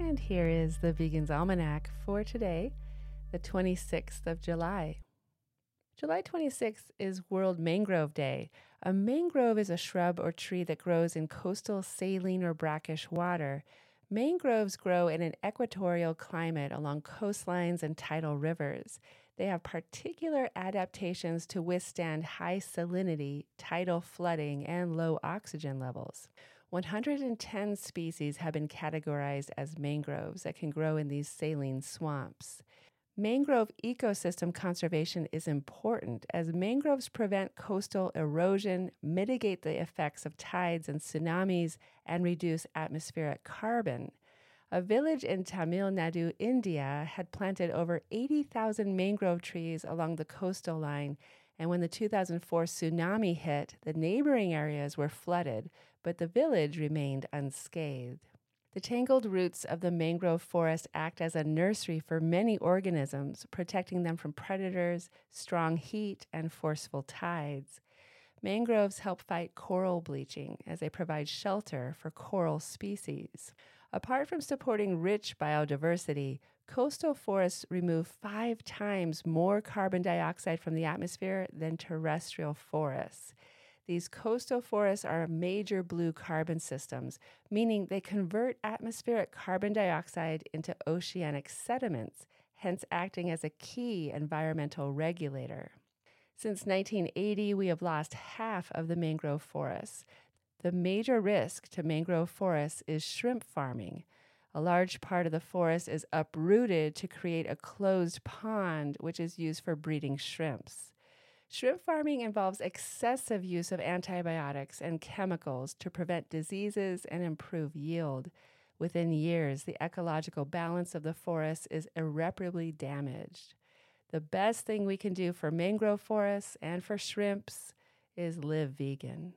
And here is the Vegan's Almanac for today, the 26th of July. July 26th is World Mangrove Day. A mangrove is a shrub or tree that grows in coastal saline or brackish water. Mangroves grow in an equatorial climate along coastlines and tidal rivers. They have particular adaptations to withstand high salinity, tidal flooding, and low oxygen levels. 110 species have been categorized as mangroves that can grow in these saline swamps. Mangrove ecosystem conservation is important as mangroves prevent coastal erosion, mitigate the effects of tides and tsunamis, and reduce atmospheric carbon. A village in Tamil Nadu, India, had planted over 80,000 mangrove trees along the coastal line, and when the 2004 tsunami hit, the neighboring areas were flooded, but the village remained unscathed. The tangled roots of the mangrove forest act as a nursery for many organisms, protecting them from predators, strong heat, and forceful tides. Mangroves help fight coral bleaching as they provide shelter for coral species. Apart from supporting rich biodiversity, coastal forests remove 5 times more carbon dioxide from the atmosphere than terrestrial forests. These coastal forests are major blue carbon systems, meaning they convert atmospheric carbon dioxide into oceanic sediments, hence acting as a key environmental regulator. Since 1980, we have lost half of the mangrove forests. The major risk to mangrove forests is shrimp farming. A large part of the forest is uprooted to create a closed pond, which is used for breeding shrimps. Shrimp farming involves excessive use of antibiotics and chemicals to prevent diseases and improve yield. Within years, the ecological balance of the forest is irreparably damaged. The best thing we can do for mangrove forests and for shrimps is live vegan.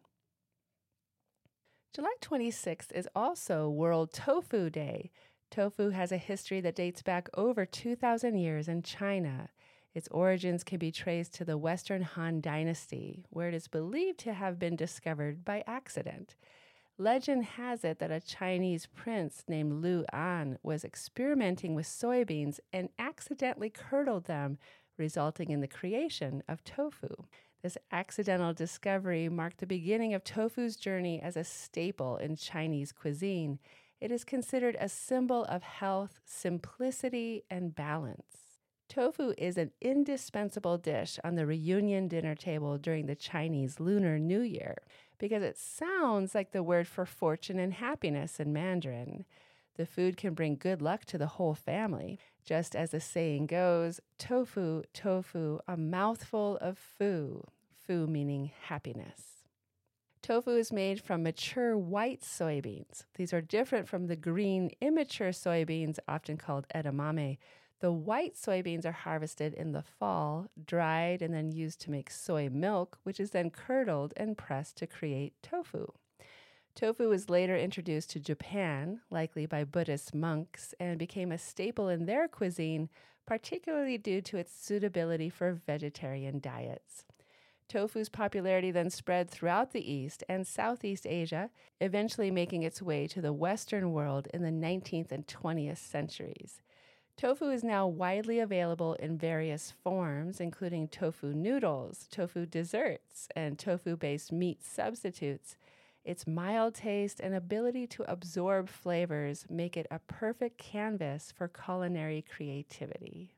July 26th is also World Tofu Day. Tofu has a history that dates back over 2,000 years in China. Its origins can be traced to the Western Han Dynasty, where it is believed to have been discovered by accident. Legend has it that a Chinese prince named Lu An was experimenting with soybeans and accidentally curdled them, resulting in the creation of tofu. This accidental discovery marked the beginning of tofu's journey as a staple in Chinese cuisine. It is considered a symbol of health, simplicity, and balance. Tofu is an indispensable dish on the reunion dinner table during the Chinese Lunar New Year because it sounds like the word for fortune and happiness in Mandarin. The food can bring good luck to the whole family. Just as the saying goes, tofu, tofu, a mouthful of foo. Foo meaning happiness. Tofu is made from mature white soybeans. These are different from the green, immature soybeans, often called edamame. The white soybeans are harvested in the fall, dried, and then used to make soy milk, which is then curdled and pressed to create tofu. Tofu was later introduced to Japan, likely by Buddhist monks, and became a staple in their cuisine, particularly due to its suitability for vegetarian diets. Tofu's popularity then spread throughout the East and Southeast Asia, eventually making its way to the Western world in the 19th and 20th centuries. Tofu is now widely available in various forms, including tofu noodles, tofu desserts, and tofu-based meat substitutes. Its mild taste and ability to absorb flavors make it a perfect canvas for culinary creativity.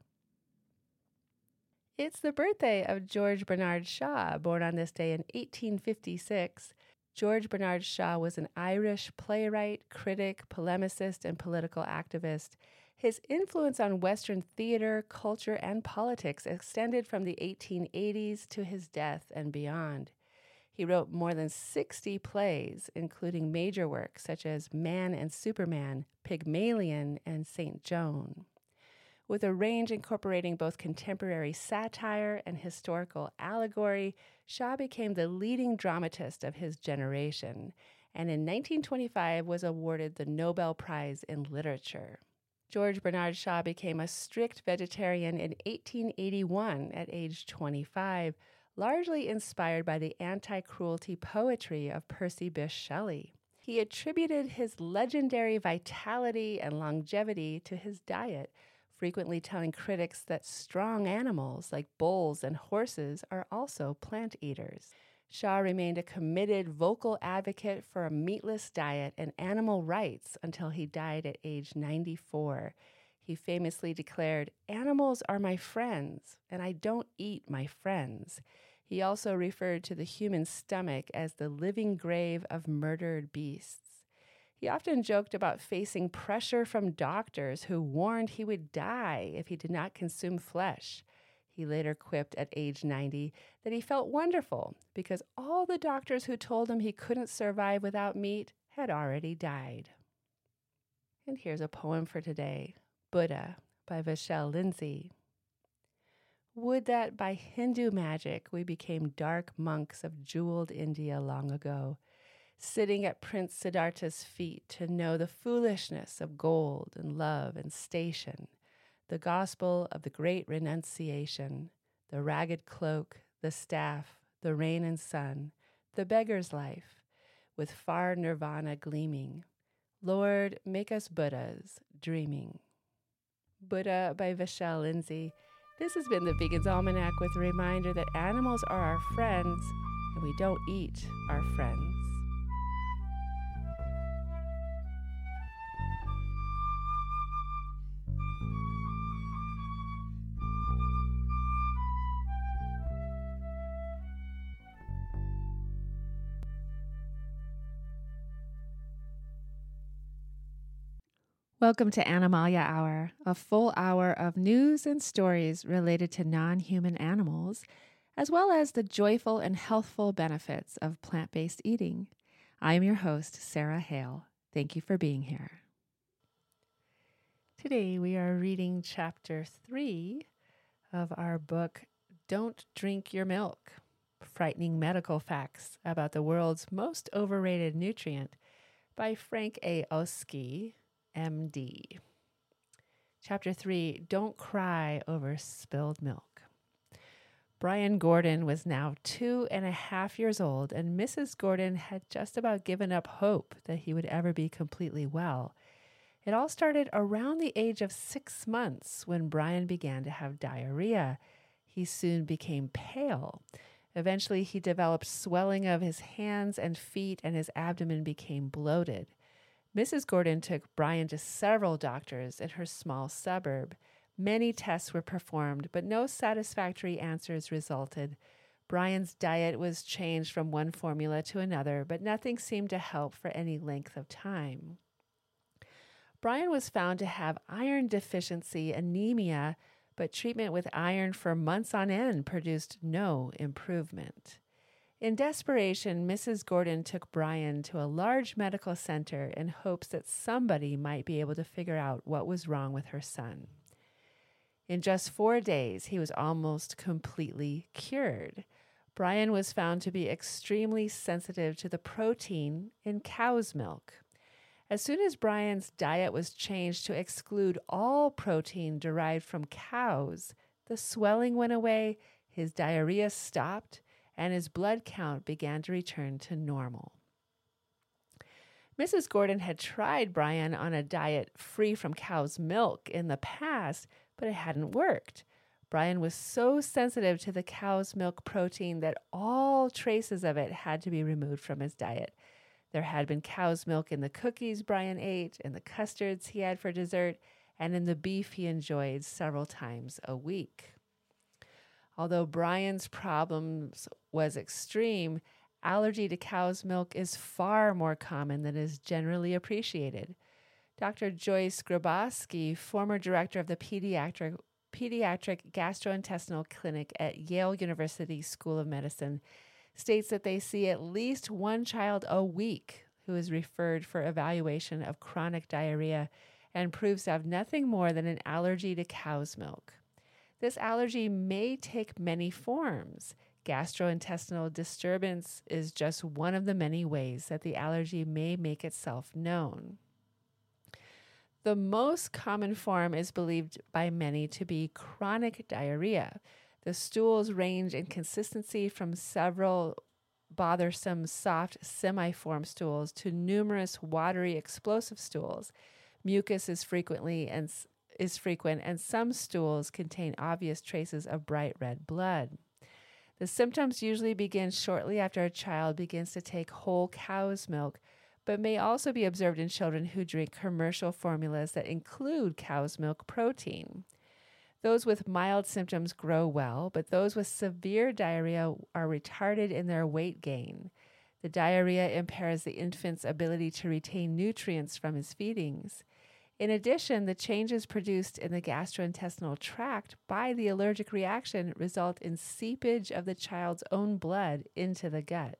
It's the birthday of George Bernard Shaw, born on this day in 1856. George Bernard Shaw was an Irish playwright, critic, polemicist, and political activist. His influence on Western theater, culture, and politics extended from the 1880s to his death and beyond. He wrote more than 60 plays, including major works such as Man and Superman, Pygmalion, and St. Joan. With a range incorporating both contemporary satire and historical allegory, Shaw became the leading dramatist of his generation, and in 1925 was awarded the Nobel Prize in Literature. George Bernard Shaw became a strict vegetarian in 1881 at age 25, largely inspired by the anti-cruelty poetry of Percy Bysshe Shelley. He attributed his legendary vitality and longevity to his diet, frequently telling critics that strong animals like bulls and horses are also plant eaters. Shaw remained a committed, vocal advocate for a meatless diet and animal rights until he died at age 94. He famously declared, "Animals are my friends, and I don't eat my friends." He also referred to the human stomach as the living grave of murdered beasts. He often joked about facing pressure from doctors who warned he would die if he did not consume flesh. He later quipped at age 90 that he felt wonderful because all the doctors who told him he couldn't survive without meat had already died. And here's a poem for today, Buddha by Vachel Lindsay. Would that by Hindu magic we became dark monks of jeweled India long ago, sitting at Prince Siddhartha's feet to know the foolishness of gold and love and station, the gospel of the great renunciation, the ragged cloak, the staff, the rain and sun, the beggar's life, with far nirvana gleaming. Lord, make us Buddhas, dreaming. Buddha by Vachel Lindsay. This has been the Vegan's Almanac with a reminder that animals are our friends and we don't eat our friends. Welcome to Animalia Hour, a full hour of news and stories related to non-human animals, as well as the joyful and healthful benefits of plant-based eating. I am your host, Sarah Hale. Thank you for being here. Today we are reading Chapter 3 of our book, Don't Drink Your Milk, Frightening Medical Facts About the World's Most Overrated Nutrient by Frank A. Oski, MD. Chapter 3, Don't Cry Over Spilled Milk. Brian Gordon was now 2.5 years old, and Mrs. Gordon had just about given up hope that he would ever be completely well. It all started around the age of 6 months when Brian began to have diarrhea. He soon became pale. Eventually, he developed swelling of his hands and feet, and his abdomen became bloated. Mrs. Gordon took Brian to several doctors in her small suburb. Many tests were performed, but no satisfactory answers resulted. Brian's diet was changed from one formula to another, but nothing seemed to help for any length of time. Brian was found to have iron deficiency anemia, but treatment with iron for months on end produced no improvement. In desperation, Mrs. Gordon took Brian to a large medical center in hopes that somebody might be able to figure out what was wrong with her son. In just 4 days, he was almost completely cured. Brian was found to be extremely sensitive to the protein in cow's milk. As soon as Brian's diet was changed to exclude all protein derived from cows, the swelling went away, his diarrhea stopped, and his blood count began to return to normal. Mrs. Gordon had tried Brian on a diet free from cow's milk in the past, but it hadn't worked. Brian was so sensitive to the cow's milk protein that all traces of it had to be removed from his diet. There had been cow's milk in the cookies Brian ate, in the custards he had for dessert, and in the beef he enjoyed several times a week. Although Brian's problems was extreme, allergy to cow's milk is far more common than is generally appreciated. Dr. Joyce Grabowski, former director of the pediatric gastrointestinal clinic at Yale University School of Medicine, states that they see at least one child a week who is referred for evaluation of chronic diarrhea and proves to have nothing more than an allergy to cow's milk. This allergy may take many forms. Gastrointestinal disturbance is just one of the many ways that the allergy may make itself known. The most common form is believed by many to be chronic diarrhea. The stools range in consistency from several bothersome, soft, semi-formed stools to numerous watery, explosive stools. Mucus is frequent, and some stools contain obvious traces of bright red blood. The symptoms usually begin shortly after a child begins to take whole cow's milk, but may also be observed in children who drink commercial formulas that include cow's milk protein. Those with mild symptoms grow well, but those with severe diarrhea are retarded in their weight gain. The diarrhea impairs the infant's ability to retain nutrients from his feedings. In addition, the changes produced in the gastrointestinal tract by the allergic reaction result in seepage of the child's own blood into the gut.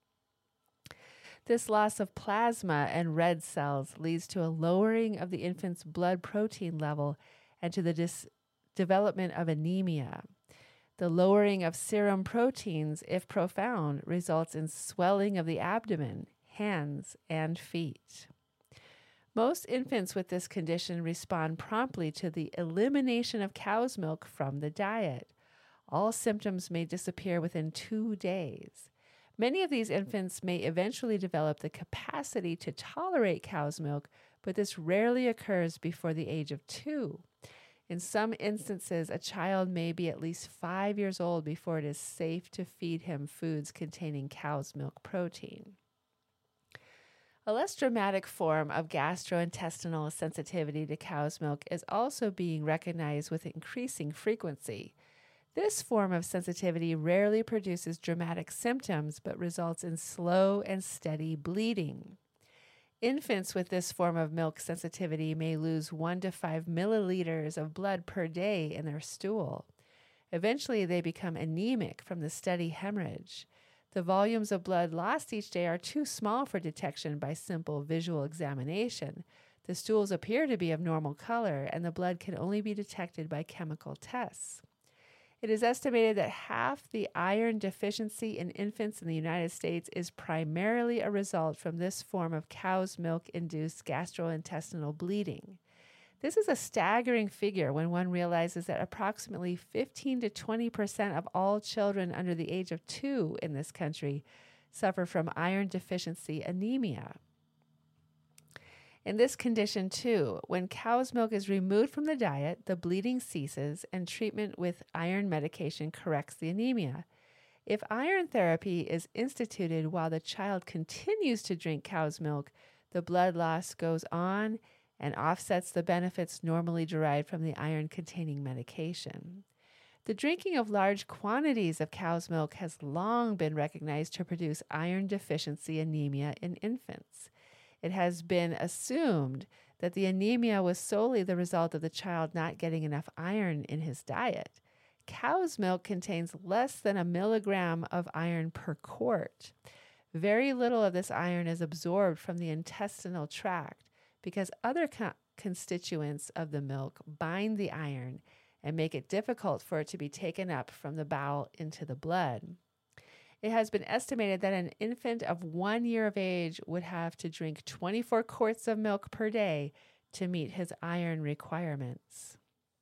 This loss of plasma and red cells leads to a lowering of the infant's blood protein level and to the development of anemia. The lowering of serum proteins, if profound, results in swelling of the abdomen, hands, and feet. Most infants with this condition respond promptly to the elimination of cow's milk from the diet. All symptoms may disappear within 2 days. Many of these infants may eventually develop the capacity to tolerate cow's milk, but this rarely occurs before the age of 2. In some instances, a child may be at least 5 years old before it is safe to feed him foods containing cow's milk protein. A less dramatic form of gastrointestinal sensitivity to cow's milk is also being recognized with increasing frequency. This form of sensitivity rarely produces dramatic symptoms, but results in slow and steady bleeding. Infants with this form of milk sensitivity may lose 1 to 5 milliliters of blood per day in their stool. Eventually, they become anemic from the steady hemorrhage. The volumes of blood lost each day are too small for detection by simple visual examination. The stools appear to be of normal color, and the blood can only be detected by chemical tests. It is estimated that half the iron deficiency in infants in the United States is primarily a result from this form of cow's milk-induced gastrointestinal bleeding. This is a staggering figure when one realizes that approximately 15 to 20% of all children under the age of 2 in this country suffer from iron deficiency anemia. In this condition, too, when cow's milk is removed from the diet, the bleeding ceases and treatment with iron medication corrects the anemia. If iron therapy is instituted while the child continues to drink cow's milk, the blood loss goes on and offsets the benefits normally derived from the iron-containing medication. The drinking of large quantities of cow's milk has long been recognized to produce iron deficiency anemia in infants. It has been assumed that the anemia was solely the result of the child not getting enough iron in his diet. Cow's milk contains less than 1 milligram of iron per quart. Very little of this iron is absorbed from the intestinal tract because other constituents of the milk bind the iron and make it difficult for it to be taken up from the bowel into the blood. It has been estimated that an infant of 1 year of age would have to drink 24 quarts of milk per day to meet his iron requirements.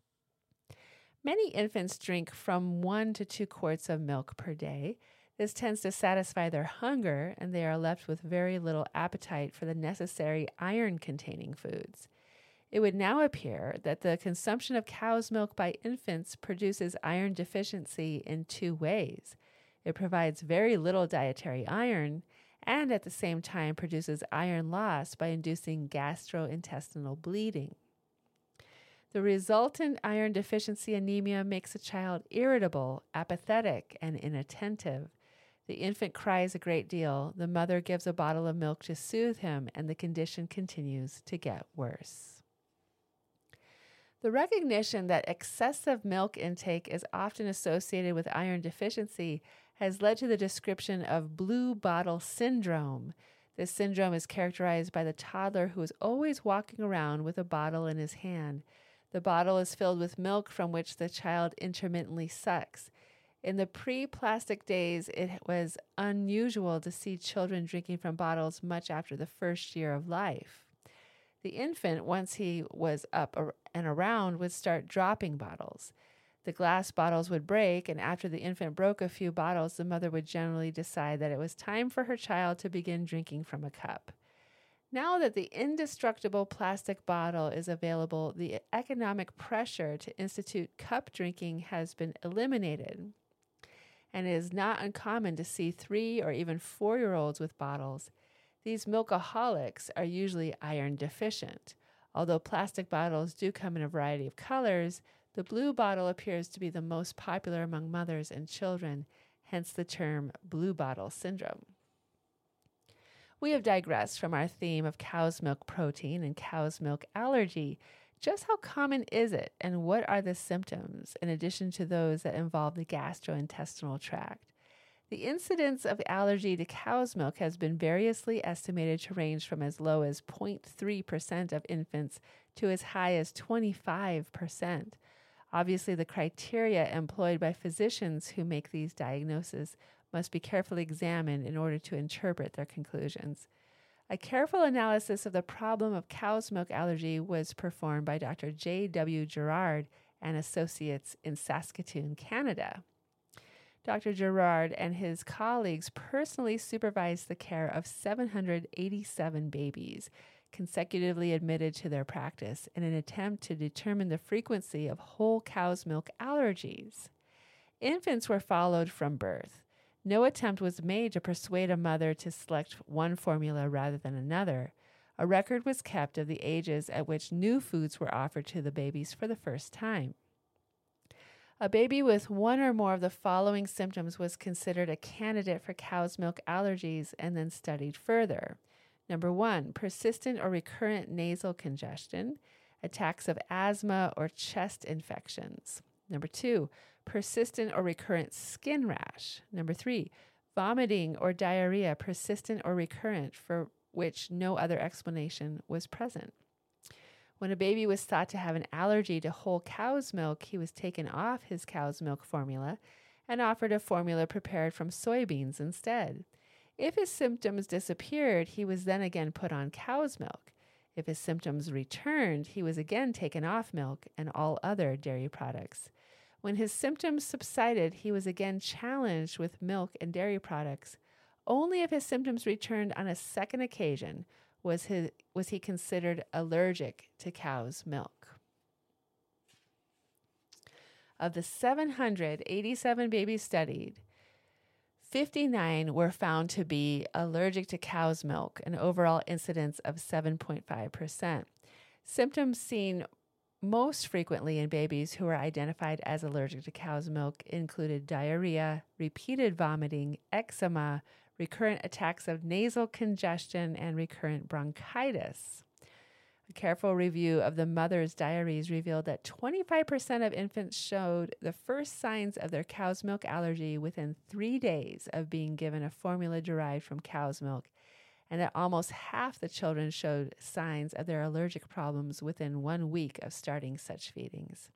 Many infants drink from 1 to 2 quarts of milk per day. This tends to satisfy their hunger, and they are left with very little appetite for the necessary iron-containing foods. It would now appear that the consumption of cow's milk by infants produces iron deficiency in 2 ways. It provides very little dietary iron and at the same time produces iron loss by inducing gastrointestinal bleeding. The resultant iron deficiency anemia makes a child irritable, apathetic, and inattentive. The infant cries a great deal. The mother gives a bottle of milk to soothe him, and the condition continues to get worse. The recognition that excessive milk intake is often associated with iron deficiency has led to the description of blue bottle syndrome. This syndrome is characterized by the toddler who is always walking around with a bottle in his hand. The bottle is filled with milk from which the child intermittently sucks. In the pre-plastic days, it was unusual to see children drinking from bottles much after the first year of life. The infant, once he was up and around, would start dropping bottles. The glass bottles would break, and after the infant broke a few bottles, the mother would generally decide that it was time for her child to begin drinking from a cup. Now that the indestructible plastic bottle is available, the economic pressure to institute cup drinking has been eliminated, and it is not uncommon to see 3 or even 4-year-olds with bottles. These milkaholics are usually iron deficient. Although plastic bottles do come in a variety of colors, the blue bottle appears to be the most popular among mothers and children, hence the term blue bottle syndrome. We have digressed from our theme of cow's milk protein and cow's milk allergy. Just how common is it, and what are the symptoms, in addition to those that involve the gastrointestinal tract? The incidence of allergy to cow's milk has been variously estimated to range from as low as 0.3% of infants to as high as 25%. Obviously, the criteria employed by physicians who make these diagnoses must be carefully examined in order to interpret their conclusions. A careful analysis of the problem of cow's milk allergy was performed by Dr. J.W. Gerard and Associates in Saskatoon, Canada. Dr. Gerard and his colleagues personally supervised the care of 787 babies consecutively admitted to their practice in an attempt to determine the frequency of whole cow's milk allergies. Infants were followed from birth. No attempt was made to persuade a mother to select one formula rather than another. A record was kept of the ages at which new foods were offered to the babies for the first time. A baby with one or more of the following symptoms was considered a candidate for cow's milk allergies and then studied further. Number 1, persistent or recurrent nasal congestion, attacks of asthma or chest infections. Number 2, persistent or recurrent skin rash. Number 3, vomiting or diarrhea, persistent or recurrent, for which no other explanation was present. When a baby was thought to have an allergy to whole cow's milk, he was taken off his cow's milk formula and offered a formula prepared from soybeans instead. If his symptoms disappeared, he was then again put on cow's milk. If his symptoms returned, he was again taken off milk and all other dairy products. When his symptoms subsided, he was again challenged with milk and dairy products. Only if his symptoms returned on a second occasion was he considered allergic to cow's milk. Of the 787 babies studied, 59 were found to be allergic to cow's milk, an overall incidence of 7.5%. Symptoms seen most frequently in babies who were identified as allergic to cow's milk included diarrhea, repeated vomiting, eczema, recurrent attacks of nasal congestion, and recurrent bronchitis. A careful review of the mother's diaries revealed that 25% of infants showed the first signs of their cow's milk allergy within 3 days of being given a formula derived from cow's milk, and that almost half the children showed signs of their allergic problems within 1 week of starting such feedings.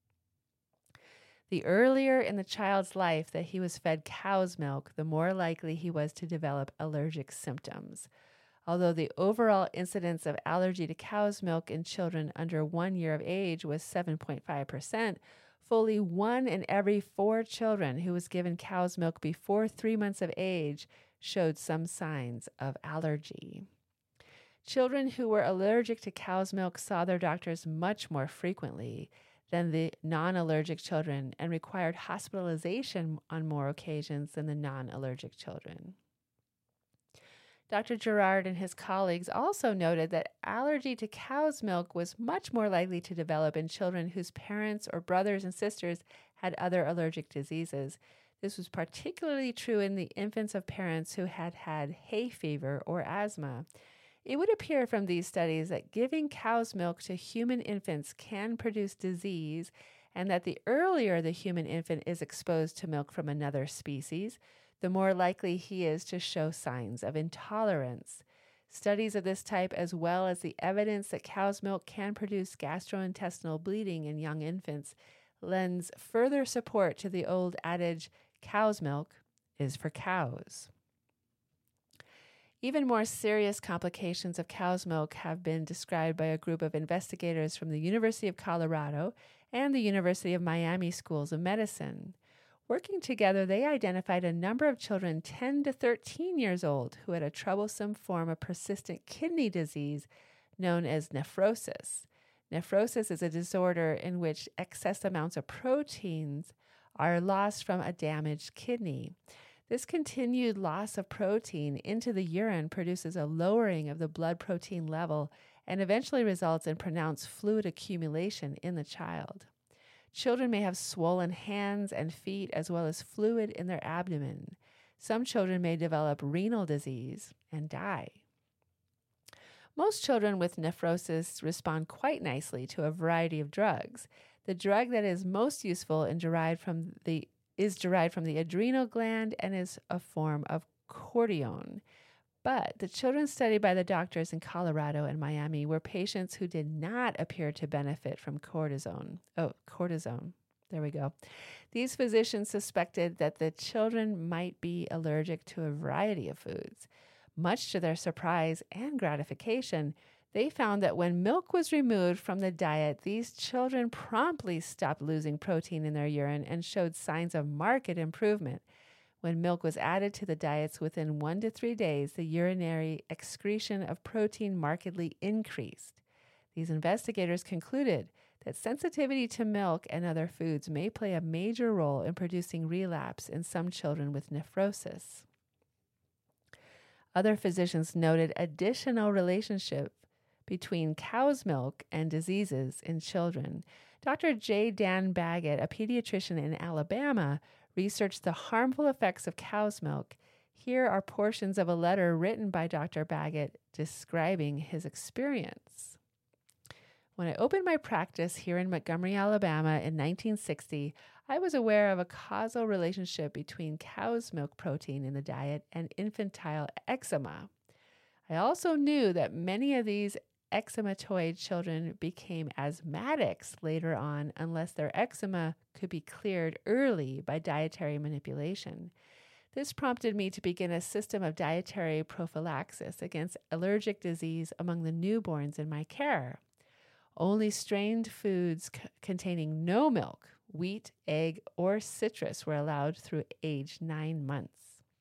The earlier in the child's life that he was fed cow's milk, the more likely he was to develop allergic symptoms. Although the overall incidence of allergy to cow's milk in children under 1 year of age was 7.5%, fully 1 in every 4 children who was given cow's milk before 3 months of age showed some signs of allergy. Children who were allergic to cow's milk saw their doctors much more frequently than the non-allergic children and required hospitalization on more occasions than the non-allergic children. Dr. Gerard and his colleagues also noted that allergy to cow's milk was much more likely to develop in children whose parents or brothers and sisters had other allergic diseases. This was particularly true in the infants of parents who had had hay fever or asthma. It would appear from these studies that giving cow's milk to human infants can produce disease, and that the earlier the human infant is exposed to milk from another species, the more likely he is to show signs of intolerance. Studies of this type, as well as the evidence that cow's milk can produce gastrointestinal bleeding in young infants, lends further support to the old adage, cow's milk is for cows. Even more serious complications of cow's milk have been described by a group of investigators from the University of Colorado and the University of Miami Schools of Medicine. Working together, they identified a number of children 10 to 13 years old who had a troublesome form of persistent kidney disease known as nephrosis. Nephrosis is a disorder in which excess amounts of proteins are lost from a damaged kidney. This continued loss of protein into the urine produces a lowering of the blood protein level and eventually results in pronounced fluid accumulation in the child. Children may have swollen hands and feet as well as fluid in their abdomen. Some children may develop renal disease and die. Most children with nephrosis respond quite nicely to a variety of drugs. The drug that is most useful and is derived from the adrenal gland and is a form of cortisone. But the children studied by the doctors in Colorado and Miami were patients who did not appear to benefit from cortisone. There we go. These physicians suspected that the children might be allergic to a variety of foods. Much to their surprise and gratification, they found that when milk was removed from the diet, these children promptly stopped losing protein in their urine and showed signs of marked improvement. When milk was added to the diets within 1 to 3 days, the urinary excretion of protein markedly increased. These investigators concluded that sensitivity to milk and other foods may play a major role in producing relapse in some children with nephrosis. Other physicians noted additional relationship between cow's milk and diseases in children. Dr. J. Dan Baggett, a pediatrician in Alabama, researched the harmful effects of cow's milk. Here are portions of a letter written by Dr. Baggett describing his experience. When I opened my practice here in Montgomery, Alabama in 1960, I was aware of a causal relationship between cow's milk protein in the diet and infantile eczema. I also knew that many of these eczematoid children became asthmatics later on unless their eczema could be cleared early by dietary manipulation. This prompted me to begin a system of dietary prophylaxis against allergic disease among the newborns in my care. Only strained foods containing no milk, wheat, egg, or citrus were allowed through age 9 months.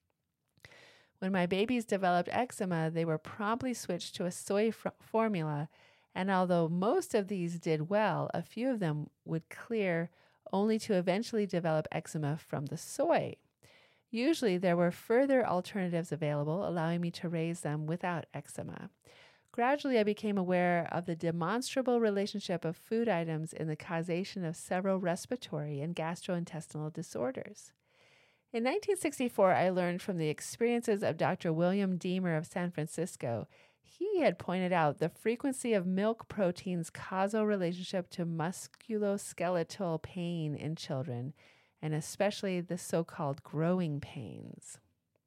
When my babies developed eczema, they were promptly switched to a soy formula, and although most of these did well, a few of them would clear only to eventually develop eczema from the soy. Usually, there were further alternatives available, allowing me to raise them without eczema. Gradually, I became aware of the demonstrable relationship of food items in the causation of several respiratory and gastrointestinal disorders. In 1964, I learned from the experiences of Dr. William Deemer of San Francisco. He had pointed out the frequency of milk protein's causal relationship to musculoskeletal pain in children, and especially the so-called growing pains.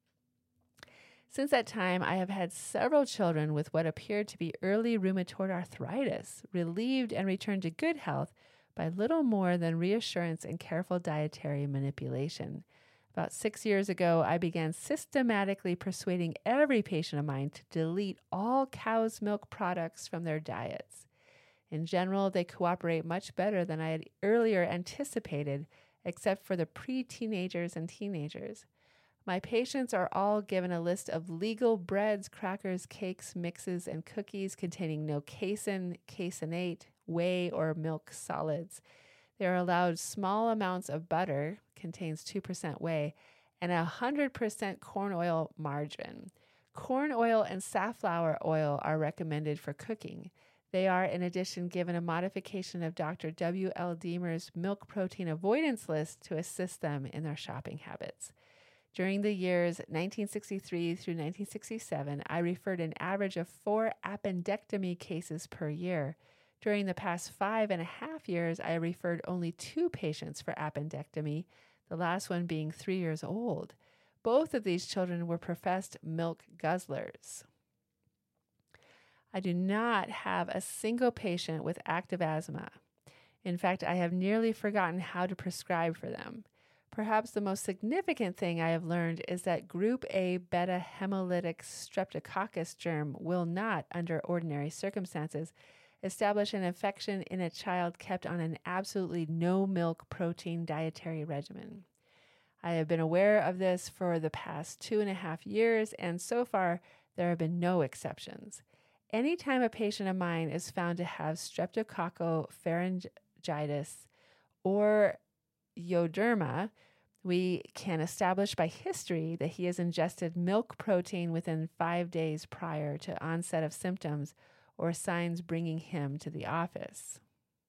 Since that time, I have had several children with what appeared to be early rheumatoid arthritis, relieved and returned to good health by little more than reassurance and careful dietary manipulation. About 6 years ago, I began systematically persuading every patient of mine to delete all cow's milk products from their diets. In general, they cooperate much better than I had earlier anticipated, except for the pre-teenagers and teenagers. My patients are all given a list of legal breads, crackers, cakes, mixes, and cookies containing no casein, caseinate, whey, or milk solids. They are allowed small amounts of butter, contains 2% whey, and 100% corn oil margarine. Corn oil and safflower oil are recommended for cooking. They are, in addition, given a modification of Dr. W. L. Deemer's milk protein avoidance list to assist them in their shopping habits. During the years 1963 through 1967, I referred an average of 4 appendectomy cases per year. During the past 5.5 years, I referred only 2 patients for appendectomy, the last one being 3 years old. Both of these children were professed milk guzzlers. I do not have a single patient with active asthma. In fact, I have nearly forgotten how to prescribe for them. Perhaps the most significant thing I have learned is that group A beta hemolytic streptococcus germ will not, under ordinary circumstances, establish an infection in a child kept on an absolutely no milk protein dietary regimen. I have been aware of this for the past 2.5 years, and so far there have been no exceptions. Anytime a patient of mine is found to have streptococcal pharyngitis or ioderma, we can establish by history that he has ingested milk protein within 5 days prior to onset of symptoms or signs bringing him to the office.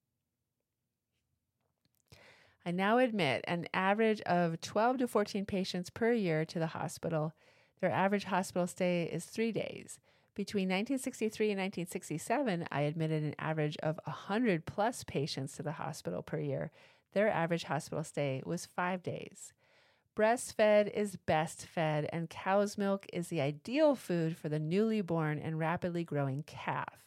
I now admit an average of 12 to 14 patients per year to the hospital. Their average hospital stay is 3 days. Between 1963 and 1967, I admitted an average of 100 plus patients to the hospital per year. Their average hospital stay was 5 days. Breastfed is best fed, and cow's milk is the ideal food for the newly born and rapidly growing calf.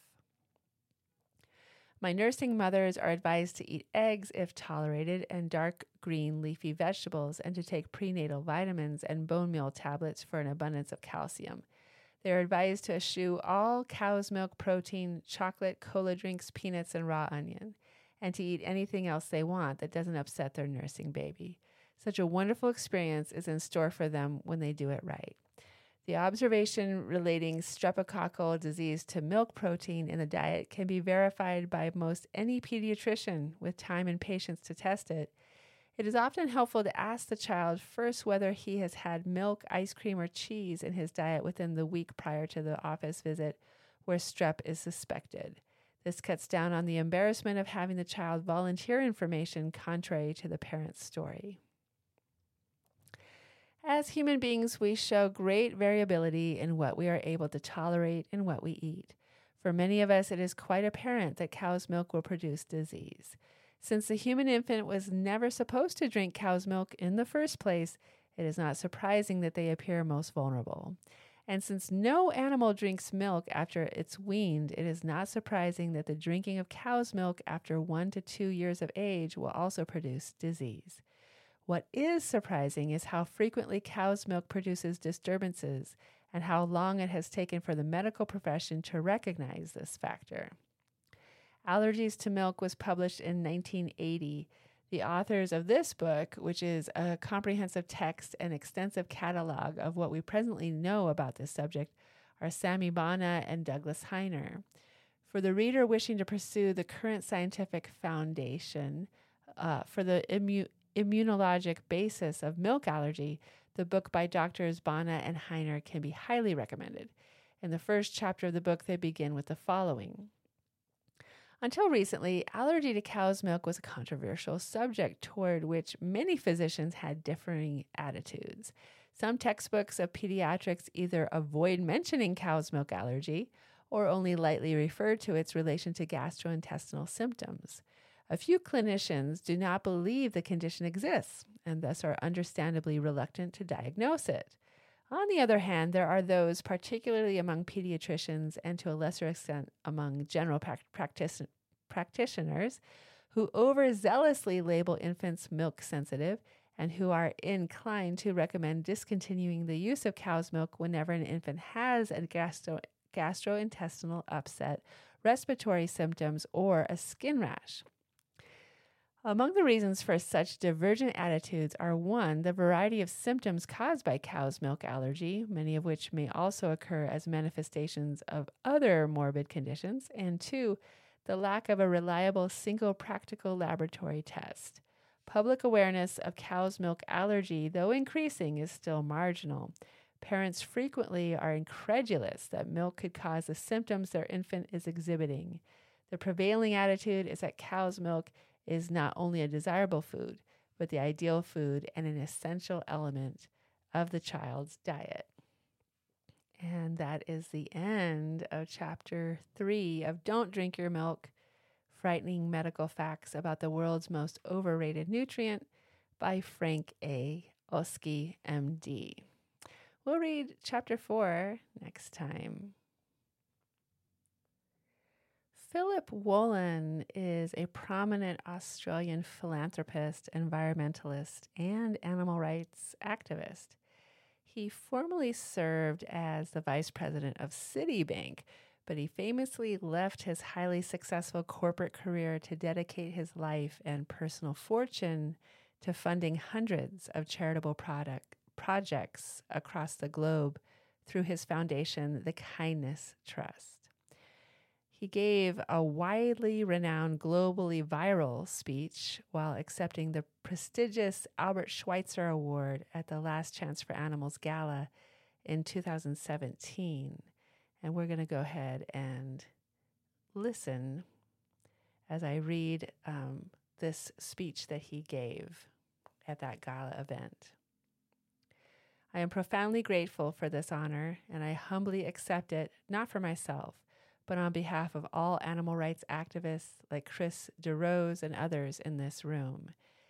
My nursing mothers are advised to eat eggs if tolerated and dark green leafy vegetables and to take prenatal vitamins and bone meal tablets for an abundance of calcium. They are advised to eschew all cow's milk protein, chocolate, cola drinks, peanuts, and raw onion, and to eat anything else they want that doesn't upset their nursing baby. Such a wonderful experience is in store for them when they do it right. The observation relating streptococcal disease to milk protein in the diet can be verified by most any pediatrician with time and patience to test it. It is often helpful to ask the child first whether he has had milk, ice cream, or cheese in his diet within the week prior to the office visit where strep is suspected. This cuts down on the embarrassment of having the child volunteer information contrary to the parent's story. As human beings, we show great variability in what we are able to tolerate and what we eat. For many of us, it is quite apparent that cow's milk will produce disease. Since the human infant was never supposed to drink cow's milk in the first place, it is not surprising that they appear most vulnerable. And since no animal drinks milk after it's weaned, it is not surprising that the drinking of cow's milk after 1 to 2 years of age will also produce disease. What is surprising is how frequently cow's milk produces disturbances and how long it has taken for the medical profession to recognize this factor. Allergies to Milk was published in 1980. The authors of this book, which is a comprehensive text and extensive catalog of what we presently know about this subject, are Sami Bana and Douglas Heiner. For the reader wishing to pursue the current scientific foundation for the immunologic basis of milk allergy, the book by Doctors Bana and Heiner can be highly recommended. In the first chapter of the book, they begin with the following. Until recently, allergy to cow's milk was a controversial subject toward which many physicians had differing attitudes. Some textbooks of pediatrics either avoid mentioning cow's milk allergy or only lightly refer to its relation to gastrointestinal symptoms. A few clinicians do not believe the condition exists and thus are understandably reluctant to diagnose it. On the other hand, there are those, particularly among pediatricians and to a lesser extent among general practitioners, who overzealously label infants milk sensitive and who are inclined to recommend discontinuing the use of cow's milk whenever an infant has a gastrointestinal upset, respiratory symptoms, or a skin rash. Among the reasons for such divergent attitudes are 1, the variety of symptoms caused by cow's milk allergy, many of which may also occur as manifestations of other morbid conditions, and 2, the lack of a reliable single practical laboratory test. Public awareness of cow's milk allergy, though increasing, is still marginal. Parents frequently are incredulous that milk could cause the symptoms their infant is exhibiting. The prevailing attitude is that cow's milk is not only a desirable food, but the ideal food and an essential element of the child's diet. And that is the end of chapter 3 of Don't Drink Your Milk, Frightening Medical Facts About the World's Most Overrated Nutrient by Frank A. Oski, MD. We'll read chapter 4 next time. Philip Wollen is a prominent Australian philanthropist, environmentalist, and animal rights activist. He formerly served as the vice president of Citibank, but he famously left his highly successful corporate career to dedicate his life and personal fortune to funding hundreds of charitable projects across the globe through his foundation, the Kindness Trust. He gave a widely renowned, globally viral speech while accepting the prestigious Albert Schweitzer Award at the Last Chance for Animals Gala in 2017. And we're going to go ahead and listen as I read this speech that he gave at that gala event. I am profoundly grateful for this honor, and I humbly accept it, not for myself, but on behalf of all animal rights activists like Chris DeRose and others in this room.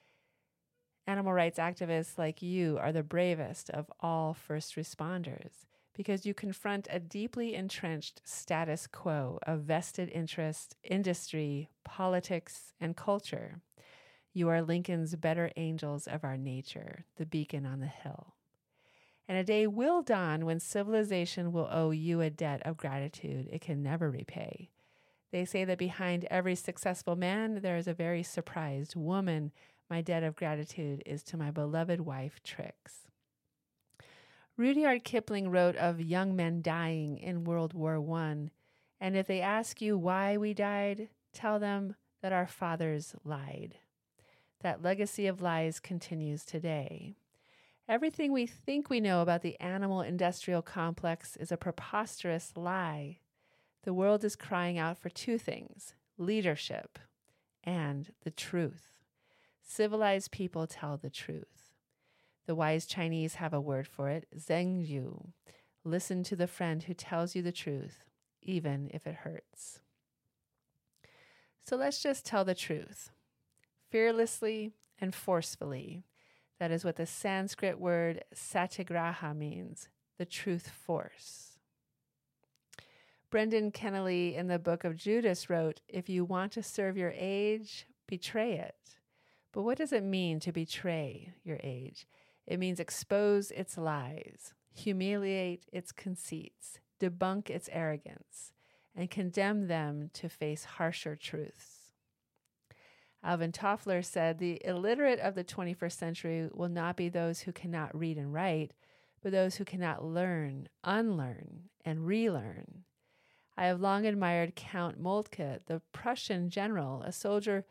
Animal rights activists like you are the bravest of all first responders because you confront a deeply entrenched status quo of vested interest, industry, politics, and culture. You are Lincoln's better angels of our nature, the beacon on the hill. And a day will dawn when civilization will owe you a debt of gratitude it can never repay. They say that behind every successful man, there is a very surprised woman. My debt of gratitude is to my beloved wife, Trix. Rudyard Kipling wrote of young men dying in World War I, and if they ask you why we died, tell them that our fathers lied. That legacy of lies continues today. Everything we think we know about the animal industrial complex is a preposterous lie. The world is crying out for two things: leadership and the truth. Civilized people tell the truth. The wise Chinese have a word for it, zhengyu. Listen to the friend who tells you the truth, even if it hurts. So let's just tell the truth, fearlessly and forcefully. That is what the Sanskrit word satyagraha means, the truth force. Brendan Kennelly in the Book of Judas wrote, if you want to serve your age, betray it. But what does it mean to betray your age? It means expose its lies, humiliate its conceits, debunk its arrogance, and condemn them to face harsher truths. Alvin Toffler said, the illiterate of the 21st century will not be those who cannot read and write, but those who cannot learn, unlearn, and relearn. I have long admired Count Moltke, the Prussian general, a soldier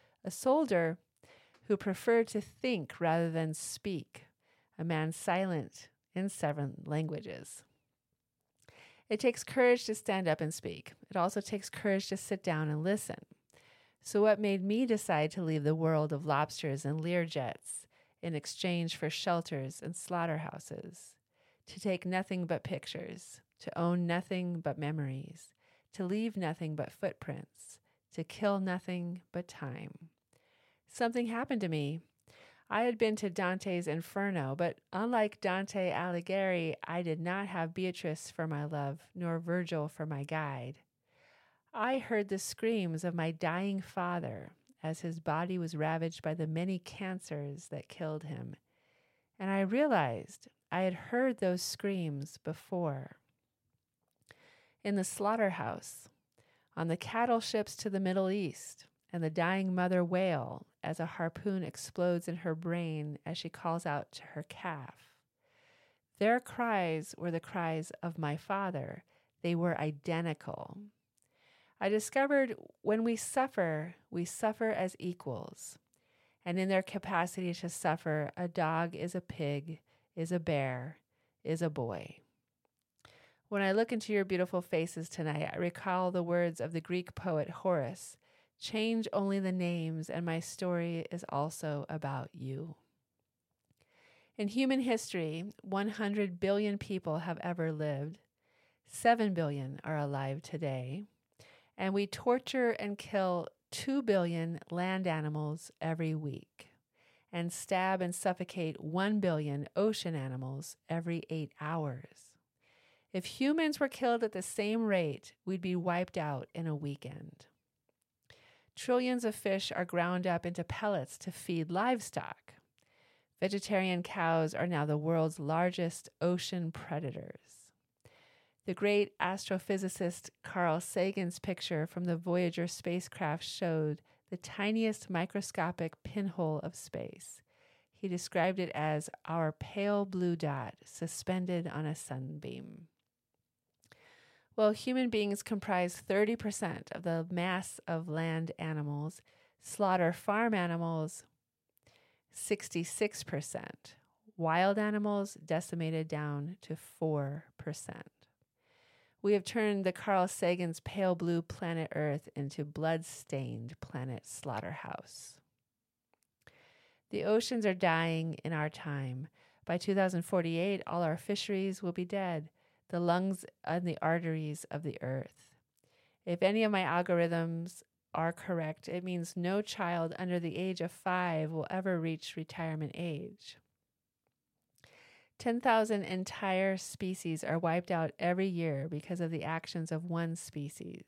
who preferred to think rather than speak, a man silent in 7 languages. It takes courage to stand up and speak. It also takes courage to sit down and listen. So what made me decide to leave the world of lobsters and Learjets in exchange for shelters and slaughterhouses? To take nothing but pictures, to own nothing but memories, to leave nothing but footprints, to kill nothing but time. Something happened to me. I had been to Dante's Inferno, but unlike Dante Alighieri, I did not have Beatrice for my love, nor Virgil for my guide. I heard the screams of my dying father as his body was ravaged by the many cancers that killed him. And I realized I had heard those screams before. In the slaughterhouse, on the cattle ships to the Middle East, and the dying mother wail as a harpoon explodes in her brain as she calls out to her calf. Their cries were the cries of my father. They were identical. I discovered when we suffer as equals. And in their capacity to suffer, a dog is a pig, is a bear, is a boy. When I look into your beautiful faces tonight, I recall the words of the Greek poet Horace, change only the names, and my story is also about you. In human history, 100 billion people have ever lived. 7 billion are alive today. And we torture and kill 2 billion land animals every week, and stab and suffocate 1 billion ocean animals every 8 hours. If humans were killed at the same rate, we'd be wiped out in a weekend. Trillions of fish are ground up into pellets to feed livestock. Vegetarian cows are now the world's largest ocean predators. The great astrophysicist Carl Sagan's picture from the Voyager spacecraft showed the tiniest microscopic pinhole of space. He described it as our pale blue dot suspended on a sunbeam. Well, human beings comprise 30% of the mass of land animals, slaughter farm animals 66%, wild animals decimated down to 4%. We have turned the Carl Sagan's pale blue planet Earth into blood-stained planet slaughterhouse. The oceans are dying in our time. By 2048, all our fisheries will be dead, the lungs and the arteries of the earth. If any of my algorithms are correct, it means no child under the age of 5 will ever reach retirement age. 10,000 entire species are wiped out every year because of the actions of one species.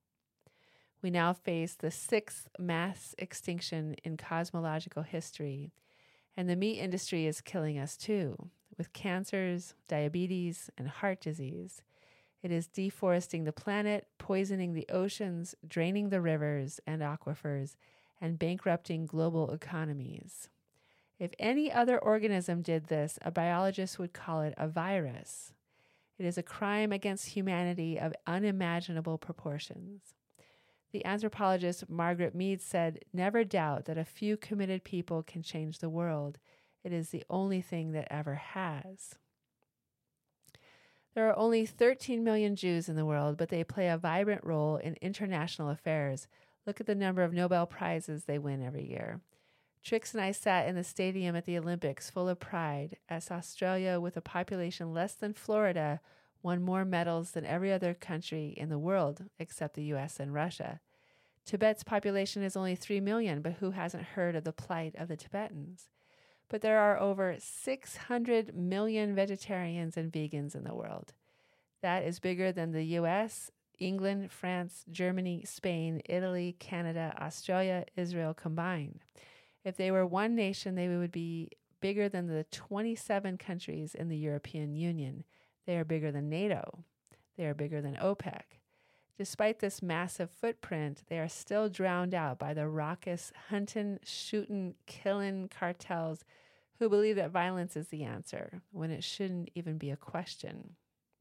We now face the 6th mass extinction in cosmological history, and the meat industry is killing us too, with cancers, diabetes, and heart disease. It is deforesting the planet, poisoning the oceans, draining the rivers and aquifers, and bankrupting global economies. If any other organism did this, a biologist would call it a virus. It is a crime against humanity of unimaginable proportions. The anthropologist Margaret Mead said, "Never doubt that a few committed people can change the world. It is the only thing that ever has." There are only 13 million Jews in the world, but they play a vibrant role in international affairs. Look at the number of Nobel Prizes they win every year. Trix and I sat in the stadium at the Olympics full of pride, as Australia, with a population less than Florida, won more medals than every other country in the world except the US and Russia. Tibet's population is only 3 million, but who hasn't heard of the plight of the Tibetans? But there are over 600 million vegetarians and vegans in the world. That is bigger than the US, England, France, Germany, Spain, Italy, Canada, Australia, Israel combined. If they were one nation, they would be bigger than the 27 countries in the European Union. They are bigger than NATO. They are bigger than OPEC. Despite this massive footprint, they are still drowned out by the raucous hunting, shooting, killing cartels who believe that violence is the answer, when it shouldn't even be a question.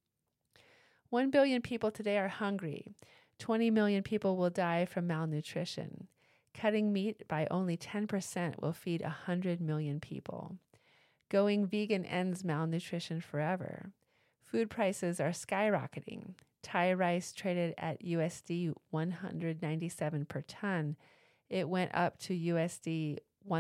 1 billion people today are hungry. 20 million people will die from malnutrition. Cutting meat by only 10% will feed 100 million people. Going vegan ends malnutrition forever. Food prices are skyrocketing. Thai rice traded at USD 197 per ton. It went up to USD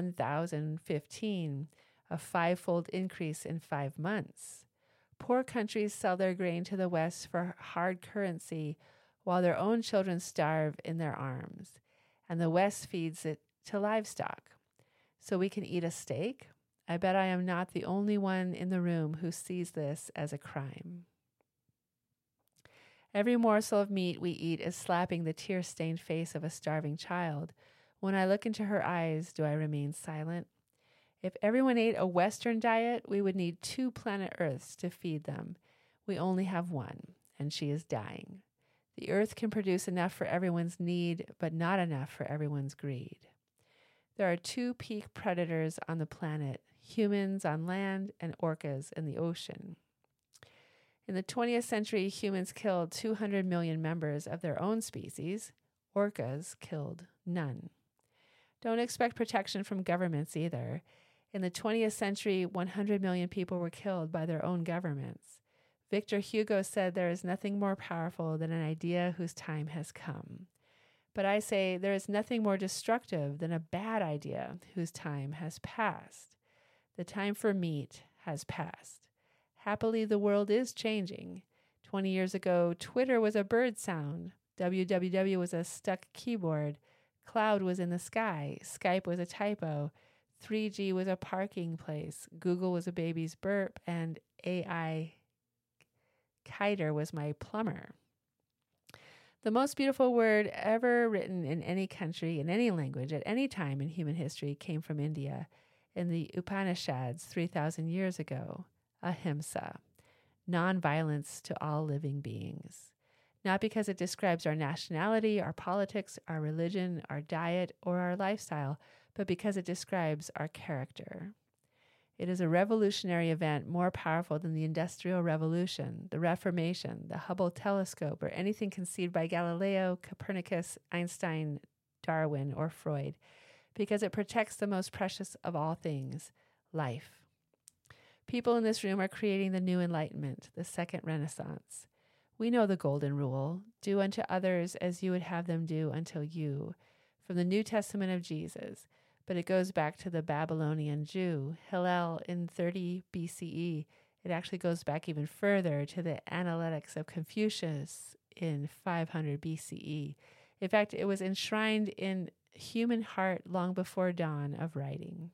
1,015, a 5-fold increase in 5 months. Poor countries sell their grain to the West for hard currency, while their own children starve in their arms, and the West feeds it to livestock. So we can eat a steak? I bet I am not the only one in the room who sees this as a crime. Every morsel of meat we eat is slapping the tear-stained face of a starving child. When I look into her eyes, do I remain silent? If everyone ate a Western diet, we would need 2 planet Earths to feed them. We only have one, and she is dying. The Earth can produce enough for everyone's need, but not enough for everyone's greed. There are 2 peak predators on the planet, humans on land and orcas in the ocean. In the 20th century, humans killed 200 million members of their own species. Orcas killed none. Don't expect protection from governments either. In the 20th century, 100 million people were killed by their own governments. Victor Hugo said there is nothing more powerful than an idea whose time has come. But I say there is nothing more destructive than a bad idea whose time has passed. The time for meat has passed. Happily, the world is changing. 20 years ago, Twitter was a bird sound. www was a stuck keyboard. Cloud was in the sky. Skype was a typo. 3G was a parking place. Google was a baby's burp. And AI Kiter was my plumber. The most beautiful word ever written in any country, in any language, at any time in human history came from India in the Upanishads 3,000 years ago. Ahimsa. nonviolence to all living beings. Not because it describes our nationality, our politics, our religion, our diet, or our lifestyle, but because it describes our character. It is a revolutionary event more powerful than the Industrial Revolution, the Reformation, the Hubble telescope, or anything conceived by Galileo, Copernicus, Einstein, Darwin, or Freud, because it protects the most precious of all things, life. People in this room are creating the new enlightenment, the second Renaissance. We know the golden rule, do unto others as you would have them do unto you, from the New Testament of Jesus. But it goes back to the Babylonian Jew, Hillel in 30 BCE. It actually goes back even further to the Analects of Confucius in 500 BCE. In fact, it was enshrined in human heart long before dawn of writing.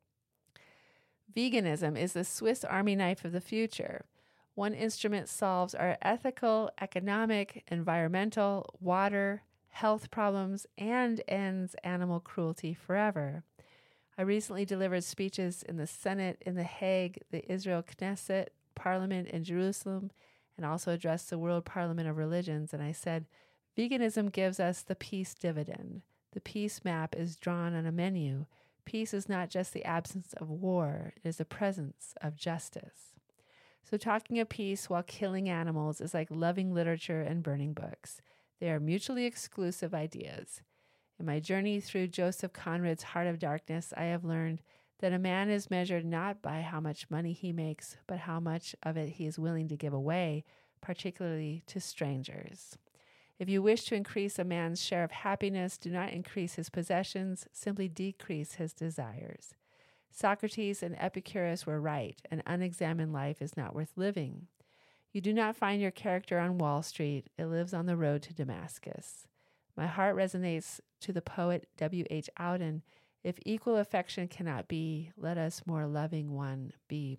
Veganism is the Swiss Army knife of the future. One instrument solves our ethical, economic, environmental, water, health problems, and ends animal cruelty forever. I recently delivered speeches in the Senate in The Hague, the Israel Knesset Parliament in Jerusalem, and also addressed the World Parliament of Religions. And I said, veganism gives us the peace dividend. The peace map is drawn on a menu. Peace is not just the absence of war, it is the presence of justice. So talking of peace while killing animals is like loving literature and burning books. They are mutually exclusive ideas. In my journey through Joseph Conrad's Heart of Darkness, I have learned that a man is measured not by how much money he makes, but how much of it he is willing to give away, particularly to strangers. If you wish to increase a man's share of happiness, do not increase his possessions, simply decrease his desires. Socrates and Epicurus were right. An unexamined life is not worth living. You do not find your character on Wall Street. It lives on the road to Damascus. My heart resonates to the poet W.H. Auden. If equal affection cannot be, let the more loving one be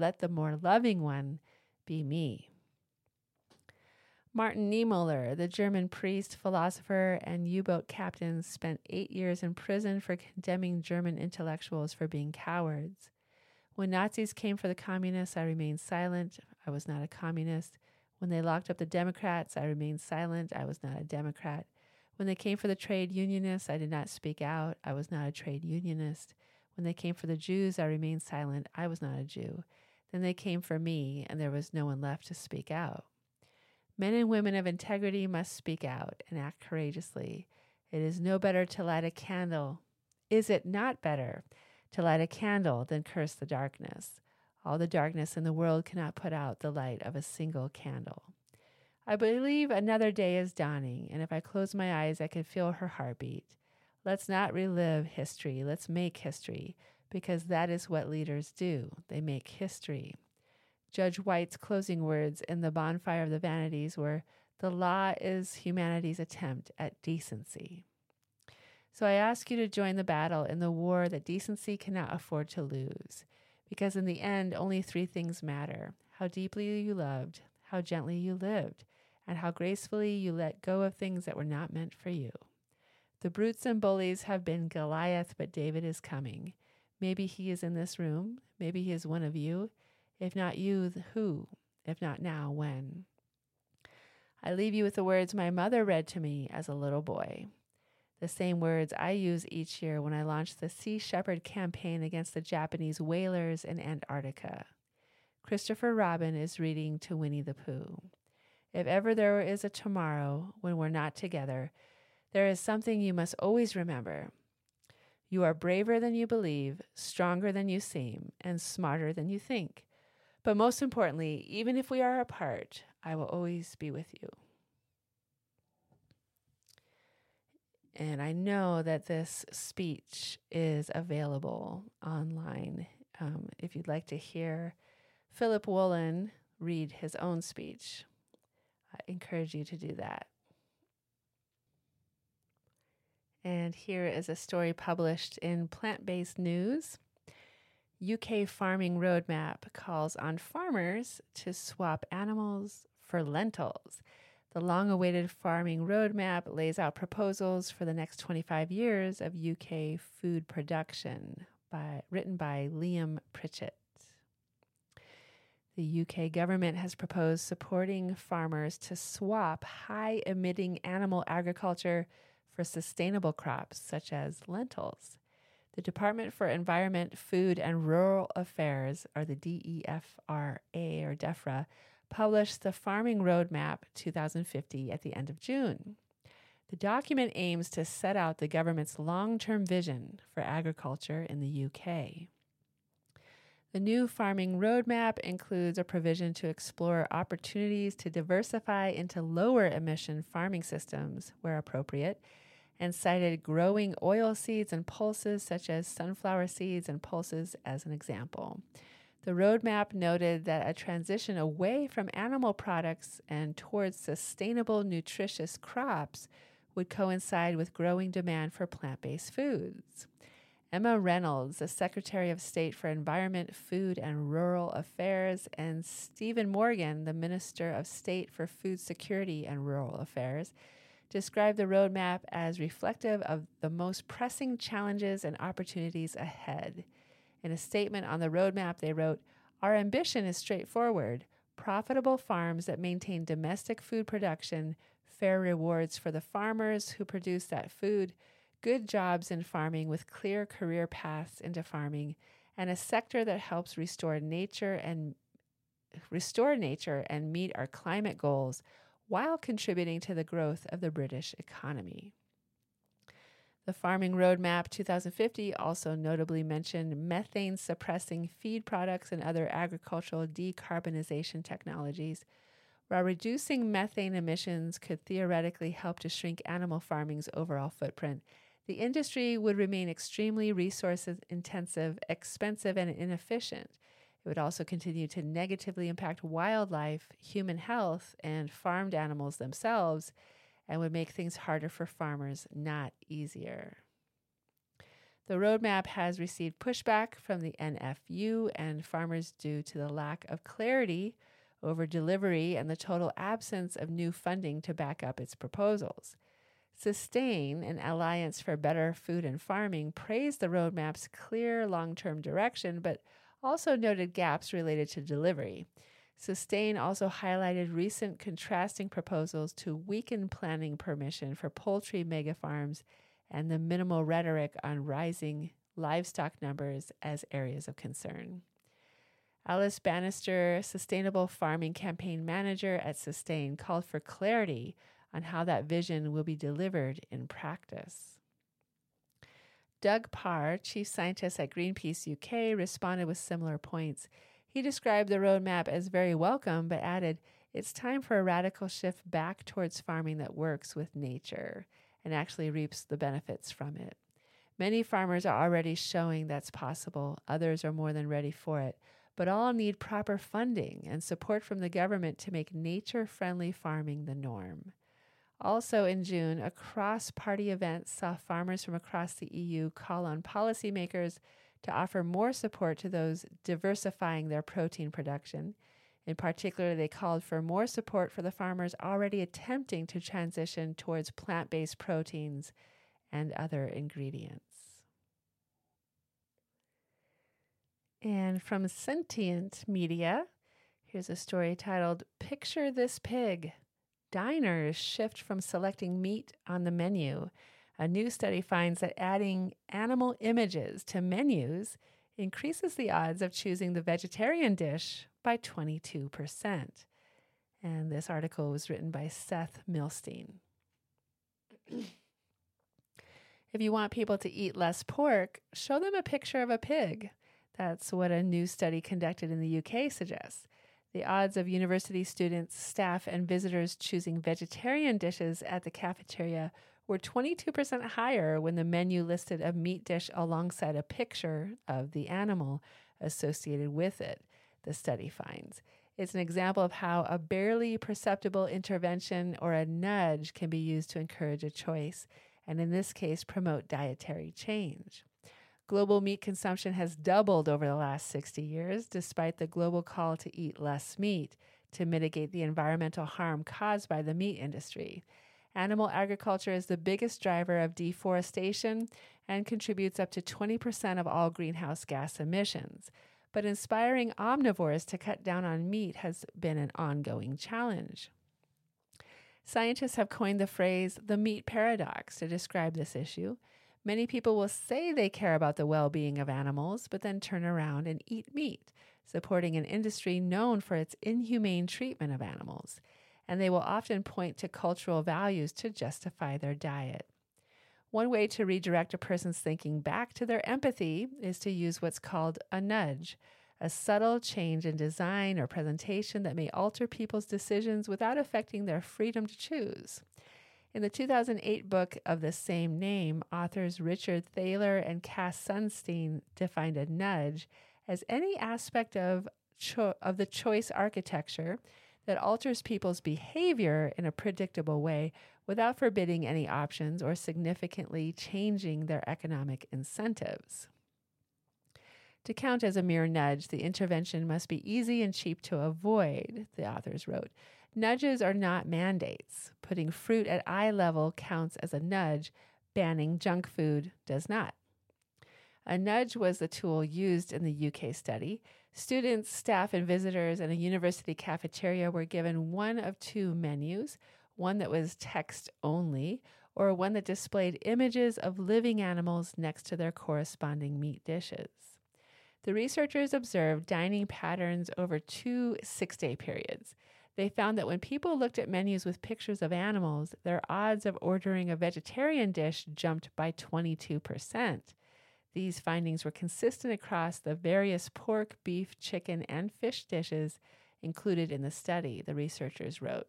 me. Martin Niemöller, the German priest, philosopher, and U-boat captain, spent 8 years in prison for condemning German intellectuals for being cowards. When Nazis came for the communists, I remained silent. I was not a communist. When they locked up the Democrats, I remained silent. I was not a Democrat. When they came for the trade unionists, I did not speak out. I was not a trade unionist. When they came for the Jews, I remained silent. I was not a Jew. Then they came for me, and there was no one left to speak out. Men and women of integrity must speak out and act courageously. It is no better to light a candle. Is it not better to light a candle than curse the darkness? All the darkness in the world cannot put out the light of a single candle. I believe another day is dawning, and if I close my eyes, I can feel her heartbeat. Let's not relive history. Let's make history, because that is what leaders do. They make history. Judge White's closing words in The Bonfire of the Vanities were, "The law is humanity's attempt at decency." So I ask you to join the battle in the war that decency cannot afford to lose, because in the end, only 3 things matter: how deeply you loved, how gently you lived, and how gracefully you let go of things that were not meant for you. The brutes and bullies have been Goliath, but David is coming. Maybe he is in this room. Maybe he is one of you. If not you, who? If not now, when? I leave you with the words my mother read to me as a little boy. The same words I use each year when I launch the Sea Shepherd campaign against the Japanese whalers in Antarctica. Christopher Robin is reading to Winnie the Pooh. If ever there is a tomorrow when we're not together, there is something you must always remember. You are braver than you believe, stronger than you seem, and smarter than you think. But most importantly, even if we are apart, I will always be with you. And I know that this speech is available online. If you'd like to hear Philip Woolen read his own speech, I encourage you to do that. And here is a story published in Plant-Based News. UK Farming Roadmap calls on farmers to swap animals for lentils. The long-awaited Farming Roadmap lays out proposals for the next 25 years of UK food production, written by Liam Pritchett. The UK government has proposed supporting farmers to swap high-emitting animal agriculture for sustainable crops, such as lentils. The Department for Environment, Food, and Rural Affairs, or the DEFRA or DEFRA, published the Farming Roadmap 2050 at the end of June. The document aims to set out the government's long-term vision for agriculture in the UK. The new Farming Roadmap includes a provision to explore opportunities to diversify into lower emission farming systems where appropriate, and cited growing oil seeds and pulses such as sunflower seeds and pulses as an example. The roadmap noted that a transition away from animal products and towards sustainable, nutritious crops would coincide with growing demand for plant-based foods. Emma Reynolds, the Secretary of State for Environment, Food, and Rural Affairs, and Stephen Morgan, the Minister of State for Food Security and Rural Affairs, described the roadmap as reflective of the most pressing challenges and opportunities ahead. In a statement on the roadmap, they wrote, "Our ambition is straightforward: profitable farms that maintain domestic food production, fair rewards for the farmers who produce that food, good jobs in farming with clear career paths into farming, and a sector that helps restore nature and meet our climate goals while contributing to the growth of the British economy." The Farming Roadmap 2050 also notably mentioned methane-suppressing feed products and other agricultural decarbonization technologies. While reducing methane emissions could theoretically help to shrink animal farming's overall footprint, the industry would remain extremely resource-intensive, expensive, and inefficient. It would also continue to negatively impact wildlife, human health, and farmed animals themselves, and would make things harder for farmers, not easier. The roadmap has received pushback from the NFU and farmers due to the lack of clarity over delivery and the total absence of new funding to back up its proposals. Sustain, an Alliance for Better Food and Farming, praised the roadmap's clear long-term direction, but also noted gaps related to delivery. Sustain also highlighted recent contrasting proposals to weaken planning permission for poultry megafarms and the minimal rhetoric on rising livestock numbers as areas of concern. Alice Bannister, Sustainable Farming Campaign Manager at Sustain, called for clarity on how that vision will be delivered in practice. Doug Parr, Chief Scientist at Greenpeace UK, responded with similar points. He described the roadmap as very welcome, but added, "It's time for a radical shift back towards farming that works with nature and actually reaps the benefits from it. Many farmers are already showing that's possible. Others are more than ready for it, but all need proper funding and support from the government to make nature-friendly farming the norm." Also in June, a cross-party event saw farmers from across the EU call on policymakers to offer more support to those diversifying their protein production. In particular, they called for more support for the farmers already attempting to transition towards plant-based proteins and other ingredients. And from Sentient Media, here's a story titled, "Picture This Pig. Diners shift from selecting meat on the menu." A new study finds that adding animal images to menus increases the odds of choosing the vegetarian dish by 22%. And this article was written by Seth Milstein. If you want people to eat less pork, show them a picture of a pig. That's what a new study conducted in the UK suggests. The odds of university students, staff, and visitors choosing vegetarian dishes at the cafeteria were 22% higher when the menu listed a meat dish alongside a picture of the animal associated with it, the study finds. It's an example of how a barely perceptible intervention or a nudge can be used to encourage a choice, and in this case, promote dietary change. Global meat consumption has doubled over the last 60 years, despite the global call to eat less meat to mitigate the environmental harm caused by the meat industry. Animal agriculture is the biggest driver of deforestation and contributes up to 20% of all greenhouse gas emissions. but inspiring omnivores to cut down on meat has been an ongoing challenge. Scientists have coined the phrase the meat paradox to describe this issue. Many people will say they care about the well-being of animals, but then turn around and eat meat, supporting an industry known for its inhumane treatment of animals. And they will often point to cultural values to justify their diet. One way to redirect a person's thinking back to their empathy is to use what's called a nudge, a subtle change in design or presentation that may alter people's decisions without affecting their freedom to choose. In the 2008 book of the same name, authors Richard Thaler and Cass Sunstein defined a nudge as any aspect of the choice architecture that alters people's behavior in a predictable way without forbidding any options or significantly changing their economic incentives. To count as a mere nudge, the intervention must be easy and cheap to avoid, the authors wrote. Nudges are not mandates. Putting fruit at eye level counts as a nudge. Banning junk food does not. A nudge was the tool used in the UK study. Students, staff, and visitors in a university cafeteria were given one of two menus, one that was text only, or one that displayed images of living animals next to their corresponding meat dishes. The researchers observed dining patterns over 2 6-day periods. They found that when people looked at menus with pictures of animals, their odds of ordering a vegetarian dish jumped by 22%. These findings were consistent across the various pork, beef, chicken, and fish dishes included in the study, the researchers wrote.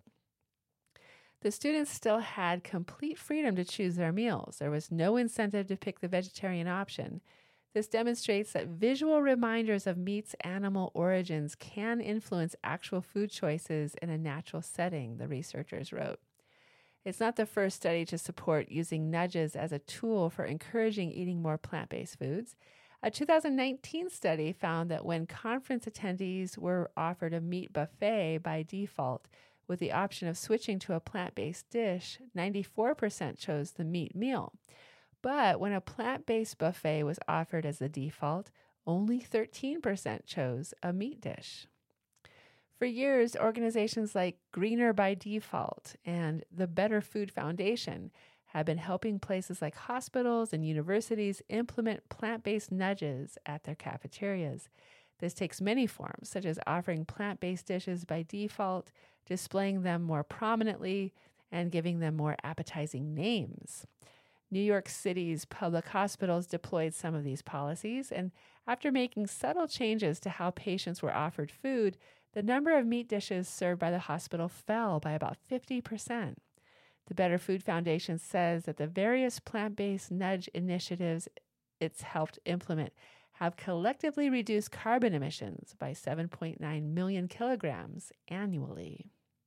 The students still had complete freedom to choose their meals. There was no incentive to pick the vegetarian option. This demonstrates that visual reminders of meat's animal origins can influence actual food choices in a natural setting, the researchers wrote. It's not the first study to support using nudges as a tool for encouraging eating more plant-based foods. A 2019 study found that when conference attendees were offered a meat buffet by default with the option of switching to a plant-based dish, 94% chose the meat meal. But when a plant-based buffet was offered as the default, only 13% chose a meat dish. For years, organizations like Greener by Default and the Better Food Foundation have been helping places like hospitals and universities implement plant-based nudges at their cafeterias. This takes many forms, such as offering plant-based dishes by default, displaying them more prominently, and giving them more appetizing names. New York City's public hospitals deployed some of these policies, and after making subtle changes to how patients were offered food, the number of meat dishes served by the hospital fell by about 50%. The Better Food Foundation says that the various plant-based nudge initiatives it's helped implement have collectively reduced carbon emissions by 7.9 million kilograms annually.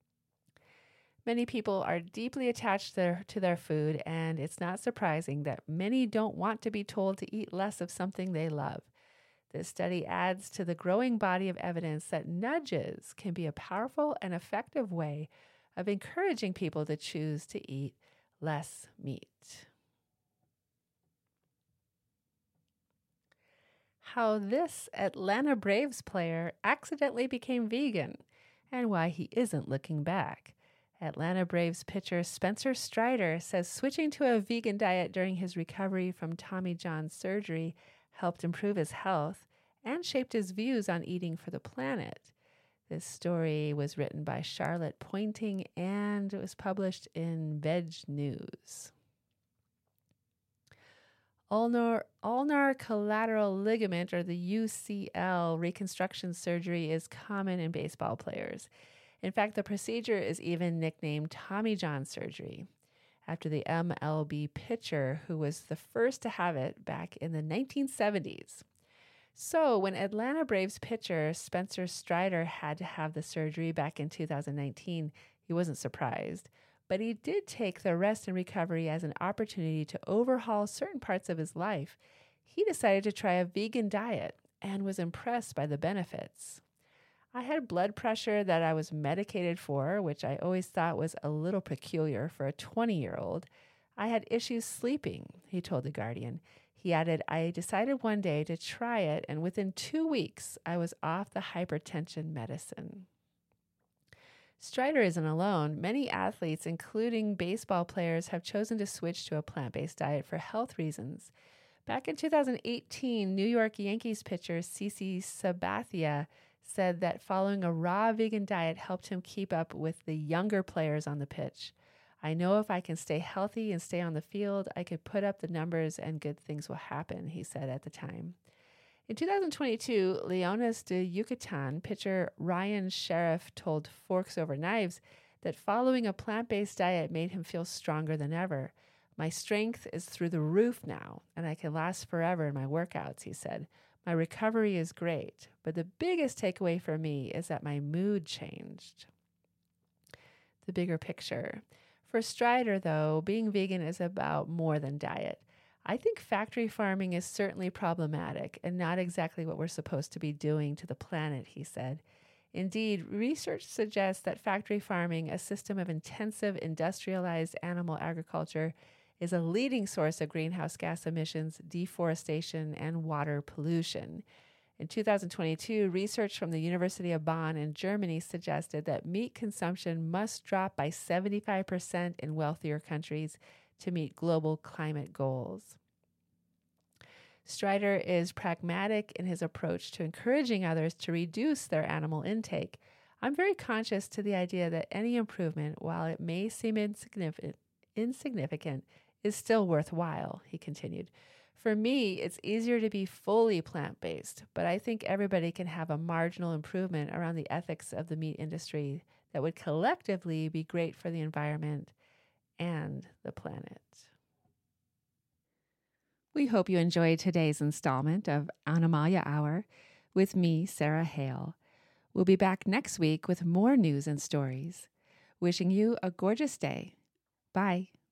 Many people are deeply attached to their food, and it's not surprising that many don't want to be told to eat less of something they love. This study adds to the growing body of evidence that nudges can be a powerful and effective way of encouraging people to choose to eat less meat. How this Atlanta Braves player accidentally became vegan and why he isn't looking back. Atlanta Braves pitcher Spencer Strider says switching to a vegan diet during his recovery from Tommy John surgery helped improve his health and shaped his views on eating for the planet. This story was written by Charlotte Pointing and it was published in Veg News. Ulnar collateral ligament, or the UCL, reconstruction surgery is common in baseball players. In fact, the procedure is even nicknamed Tommy John surgery, after the MLB pitcher who was the first to have it back in the 1970s. So when Atlanta Braves pitcher Spencer Strider had to have the surgery back in 2019, he wasn't surprised. But he did take the rest and recovery as an opportunity to overhaul certain parts of his life. He decided to try a vegan diet and was impressed by the benefits. I had blood pressure that I was medicated for, which I always thought was a little peculiar for a 20-year-old. I had issues sleeping, he told The Guardian. He added, I decided one day to try it, and within 2 weeks, I was off the hypertension medicine. Strider isn't alone. Many athletes, including baseball players, have chosen to switch to a plant-based diet for health reasons. Back in 2018, New York Yankees pitcher CC Sabathia said that following a raw vegan diet helped him keep up with the younger players on the pitch. I know if I can stay healthy and stay on the field, I could put up the numbers and good things will happen, he said at the time. In 2022, Leones de Yucatan pitcher Ryan Sheriff told Forks Over Knives that following a plant-based diet made him feel stronger than ever. My strength is through the roof now, and I can last forever in my workouts, he said. My recovery is great, but the biggest takeaway for me is that my mood changed. The bigger picture. For Strider, though, being vegan is about more than diet. I think factory farming is certainly problematic and not exactly what we're supposed to be doing to the planet, he said. Indeed, research suggests that factory farming, a system of intensive industrialized animal agriculture, is a leading source of greenhouse gas emissions, deforestation, and water pollution. In 2022, research from the University of Bonn in Germany suggested that meat consumption must drop by 75% in wealthier countries to meet global climate goals. Strider is pragmatic in his approach to encouraging others to reduce their animal intake. I'm very conscious to the idea that any improvement, while it may seem insignificant, is still worthwhile, he continued. For me, it's easier to be fully plant-based, but I think everybody can have a marginal improvement around the ethics of the meat industry that would collectively be great for the environment and the planet. We hope you enjoyed today's installment of Animalia Hour with me, Sarah Hale. We'll be back next week with more news and stories. Wishing you a gorgeous day. Bye.